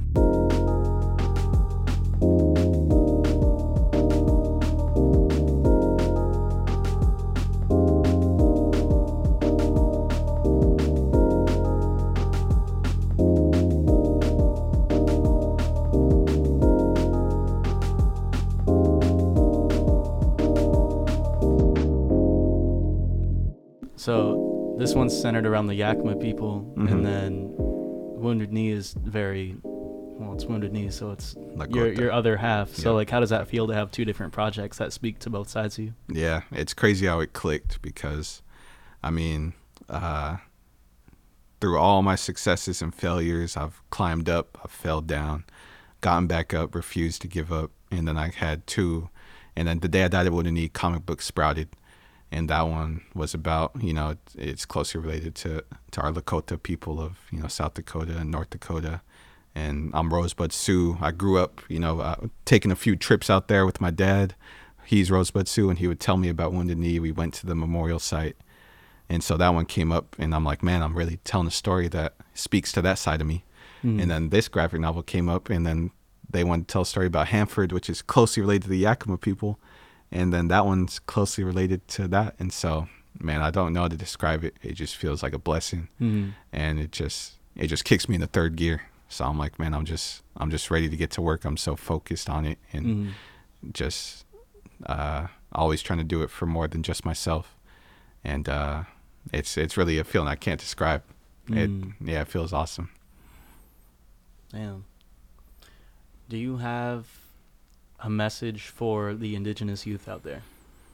So this one's centered around the Yakima people, and then Wounded Knee is it's Wounded Knee, so it's your other half. So like, how does that feel to have 2 different projects that speak to both sides of you? Yeah, it's crazy how it clicked, because I mean, through all my successes and failures, I've climbed up, I've fell down, gotten back up, refused to give up. And then I had two. And then The Day I Died at Wounded Knee comic book sprouted. And that one was about, it's closely related to our Lakota people of, South Dakota and North Dakota. And I'm Rosebud Sioux. I grew up, taking a few trips out there with my dad. He's Rosebud Sioux, and he would tell me about Wounded Knee. We went to the memorial site. And so that one came up, and I'm like, man, I'm really telling a story that speaks to that side of me. And then this graphic novel came up, and then they wanted to tell a story about Hanford, which is closely related to the Yakima people. And then that one's closely related to that. And so, man, I don't know how to describe it. It just feels like a blessing. And it just kicks me in the third gear. So I'm like, man, I'm just ready to get to work. I'm so focused on it, and just always trying to do it for more than just myself. And it's really a feeling I can't describe. It feels awesome. Damn. Do you have a message for the indigenous youth out there?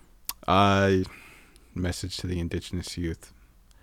Message to the indigenous youth.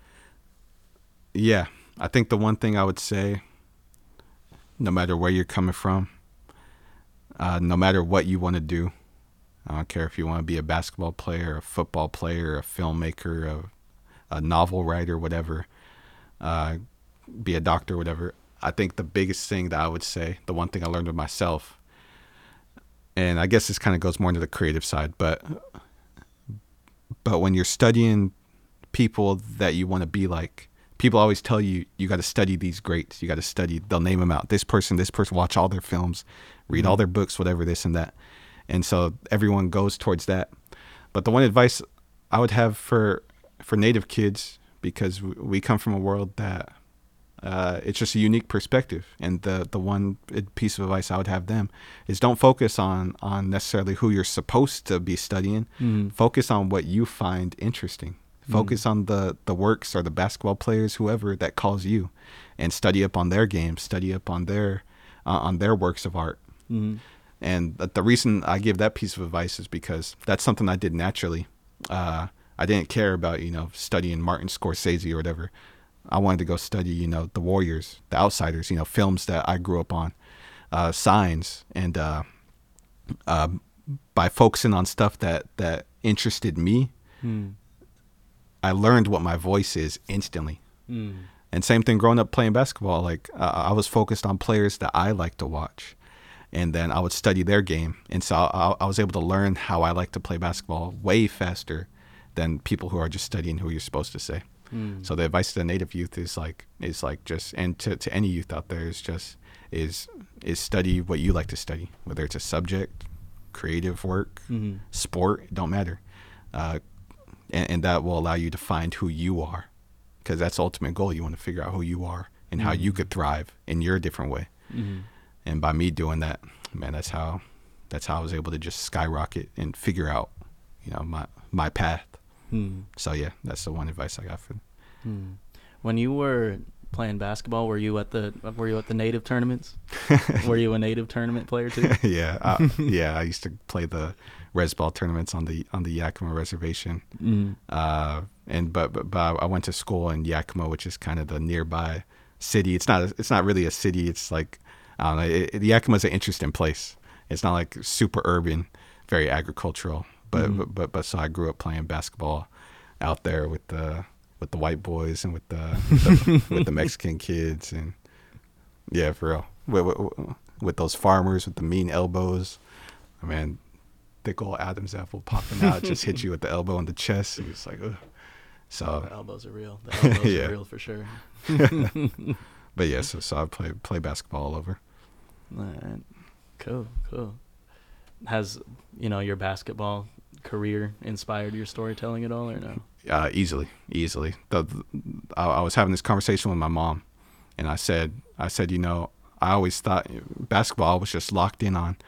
Yeah, I think the one thing I would say, no matter where you're coming from, no matter what you want to do, I don't care if you want to be a basketball player, a football player, a filmmaker, a novel writer, whatever, be a doctor, whatever. I think the biggest thing that I would say, the one thing I learned with myself, and I guess this kind of goes more into the creative side, but when you're studying people that you want to be like, people always tell you, you got to study these greats. You got to study, they'll name them out. This person, watch all their films, read all their books, whatever, this and that. And so everyone goes towards that. But the one advice I would have for Native kids, because we come from a world that it's just a unique perspective. And the one piece of advice I would have them is don't focus on necessarily who you're supposed to be studying. Focus on what you find interesting. Focus on the works or the basketball players, whoever that calls you, and study up on their games, study up on their works of art. And the reason I give that piece of advice is because that's something I did naturally. I didn't care about, studying Martin Scorsese or whatever. I wanted to go study, the Warriors, the Outsiders, films that I grew up on, Signs. And by focusing on stuff that interested me, I learned what my voice is instantly. And same thing growing up playing basketball. Like I was focused on players that I like to watch. And then I would study their game. And so I was able to learn how I like to play basketball way faster than people who are just studying who you're supposed to say. So the advice to the Native youth is just, and to any youth out there is study what you like to study, whether it's a subject, creative work, sport, it don't matter. And that will allow you to find who you are, because that's the ultimate goal. You want to figure out who you are and how you could thrive in your different way. And by me doing that, man, that's how I was able to just skyrocket and figure out, my path. So yeah, that's the one advice I got for them. When you were playing basketball, were you at the Native tournaments? Were you a Native tournament player too? Yeah, I used to play the res ball tournaments on the Yakima reservation. But I went to school in Yakima, which is kind of the nearby city. It's not really a city. It's like, I don't know. Yakima is an interesting place. It's not like super urban, very agricultural. But so I grew up playing basketball out there with the white boys and with the Mexican kids, and yeah, for real, with those farmers with the mean elbows. I mean, thick old Adam's apple popping out, just hit you with the elbow in the chest. It's like, ugh. So the elbows are real. The elbows are real for sure. But yeah, so I play basketball all over. All right, cool. Has your basketball career inspired your storytelling at all, or no? Easily. I was having this conversation with my mom, and I said, I always thought basketball was just locked in on,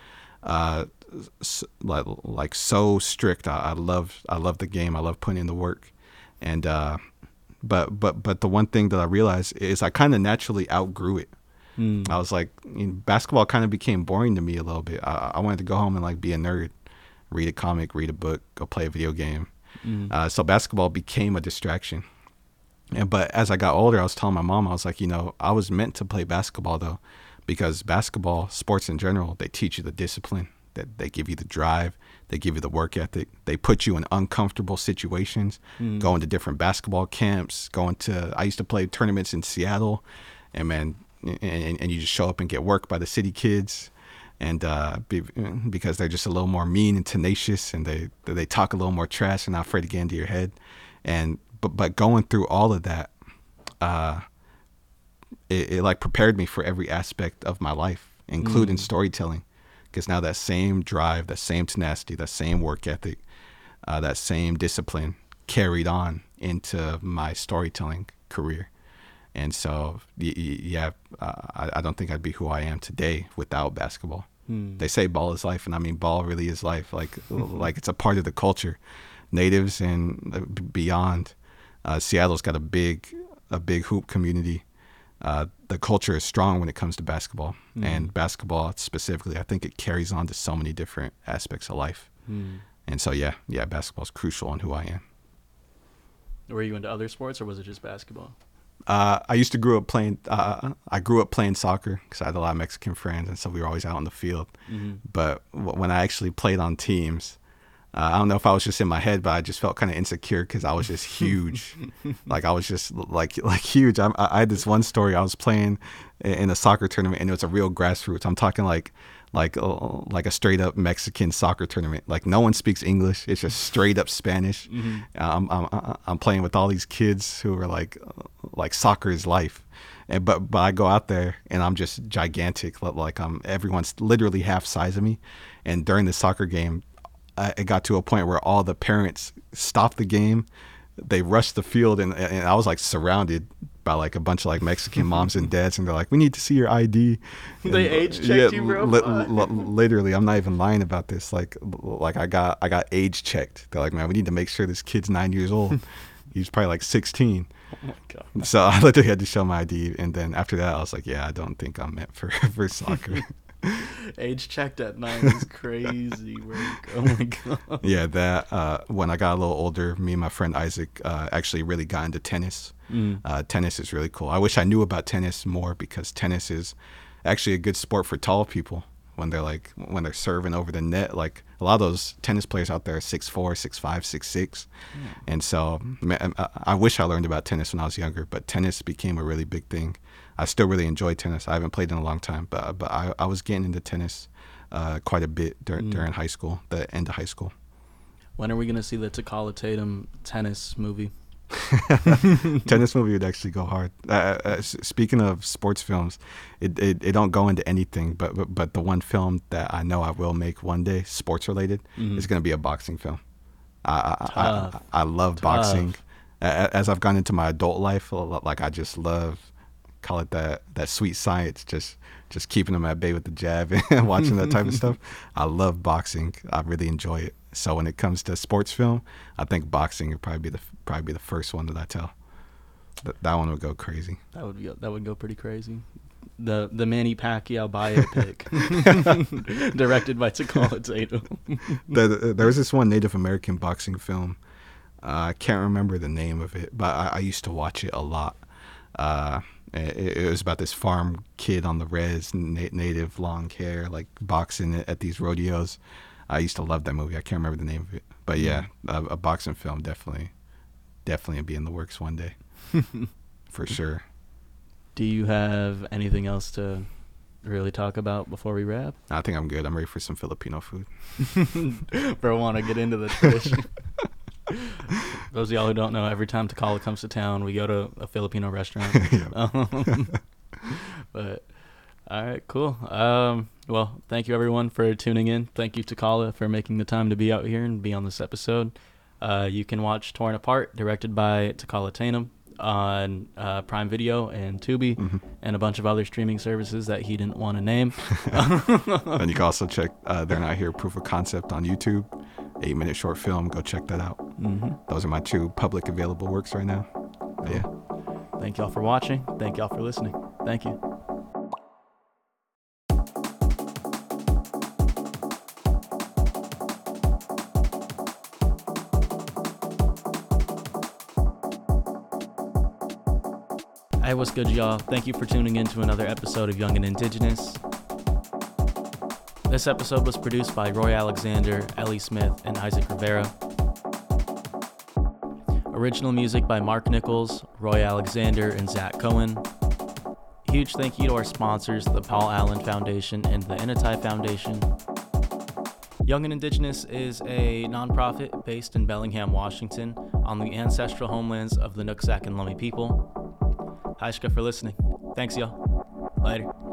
like so strict. I love the game. I love putting in the work, and but the one thing that I realized is I kind of naturally outgrew it. I was like, basketball kind of became boring to me a little bit. I wanted to go home and like be a nerd, read a comic, read a book, go play a video game. So basketball became a distraction. But as I got older, I was telling my mom, I was like, I was meant to play basketball though, because basketball, sports in general, they teach you the discipline, that they give you the drive, they give you the work ethic, they put you in uncomfortable situations, going to different basketball camps, I used to play tournaments in Seattle, and man, and you just show up and get work by the city kids. And because they're just a little more mean and tenacious, and they talk a little more trash and not afraid to get into your head. But going through all of that, it like prepared me for every aspect of my life, including storytelling. Because now that same drive, that same tenacity, that same work ethic, that same discipline carried on into my storytelling career. And so, I don't think I'd be who I am today without basketball. They say ball is life, and I mean, ball really is life. Like it's a part of the culture. Natives and beyond, Seattle's got a big hoop community. The culture is strong when it comes to basketball, and basketball specifically, I think it carries on to so many different aspects of life. And so, basketball is crucial in who I am. Were you into other sports, or was it just basketball? I used to grew up playing soccer because I had a lot of Mexican friends, and so we were always out on the field. But when I actually played on teams, I don't know if I was just in my head, but I just felt kind of insecure because I was just huge. Like I was just like huge. I had this one story. I was playing in a soccer tournament, and it was a real grassroots. I'm talking like a straight up Mexican soccer tournament. Like no one speaks English. It's just straight up Spanish. I'm playing with all these kids who are like soccer is life. But I go out there and I'm just gigantic. Like everyone's literally half size of me. And during the soccer game, it got to a point where all the parents stopped the game. They rushed the field, and I was like surrounded by like a bunch of like Mexican moms and dads, and they're like, "We need to see your ID." They age checked you, bro. Literally, I'm not even lying about this. Like I got age checked. They're like, "Man, we need to make sure this kid's 9 years old." He's probably like 16. Oh my God. So I literally had to show my ID, and then after that, I was like, "Yeah, I don't think I'm meant for soccer." Age checked at 9 is crazy, bro. Oh my God. Yeah, that when I got a little older, me and my friend Isaac actually really got into tennis. Tennis is really cool. I wish I knew about tennis more, because tennis is actually a good sport for tall people when they're serving over the net. Like a lot of those tennis players out there are 6'4", 6'5", 6'6". And so I wish I learned about tennis when I was younger, but tennis became a really big thing. I still really enjoy tennis. I haven't played in a long time, but I was getting into tennis quite a bit during high school, the end of high school. When are we going to see the Takala Tatum tennis movie? Tennis movie would actually go hard. Speaking of sports films, it don't go into anything, but the one film that I know I will make one day, sports related, is going to be a boxing film. I love boxing. As I've gone into my adult life, like I just love, call it that sweet science, just keeping them at bay with the jab and watching that type of stuff. I love boxing. I really enjoy it. So when it comes to sports film, I think boxing would probably be the first one that I tell. That one would go crazy. That would go pretty crazy. The Manny Pacquiao biopic, directed by Takala Tatum. There was this one Native American boxing film. I can't remember the name of it, but I used to watch it a lot. It was about this farm kid on the res, native, long hair, like boxing at these rodeos. I used to love that movie. I can't remember the name of it, but yeah, a boxing film definitely would be in the works one day, for sure. Do you have anything else to really talk about before we wrap? I think I'm good. I'm ready for some Filipino food. Bro, want to get into the tradition. Those of y'all who don't know, every time Takala comes to town, we go to a Filipino restaurant. But all right, cool. Well, thank you everyone for tuning in. Thank you, Takala, for making the time to be out here and be on this episode. You can watch Torn Apart, directed by Takala Tatum, on Prime Video and Tubi, and a bunch of other streaming services that he didn't want to name. And you can also check They're Not Here Proof of Concept on YouTube. 8-minute short film. Go check that out. Those are my 2 public available works right now. But yeah. Thank y'all for watching. Thank y'all for listening. Thank you. Hey, what's good, y'all? Thank you for tuning in to another episode of Young and Indigenous. This episode was produced by Roy Alexander, Ellie Smith, and Isaac Rivera. Original music by Mark Nichols, Roy Alexander, and Zach Cohen. Huge thank you to our sponsors, the Paul Allen Foundation and the Initai Foundation. Young and Indigenous is a nonprofit based in Bellingham, Washington, on the ancestral homelands of the Nooksack and Lummi people. Haishka for listening. Thanks, y'all. Later.